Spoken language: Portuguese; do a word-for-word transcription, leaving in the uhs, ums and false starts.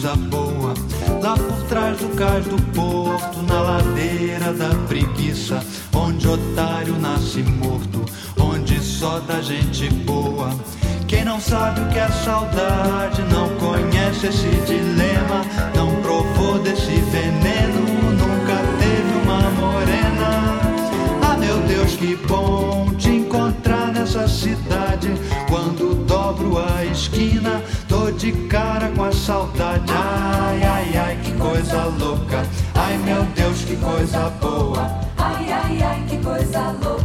coisa boa. Lá por trás do cais do porto, na ladeira da preguiça, onde otário nasce morto, onde só dá gente boa. Quem não sabe o que é saudade, não conhece esse dilema, não provou desse veneno, nunca teve uma morena. Ah, meu Deus, que bom te encontrar nessa cidade. Quando dobro a esquina, tô de cara com a saudade. Ai, ai, ai, que coisa louca. Ai, meu Deus, que coisa boa. Ai, ai, ai, que coisa louca.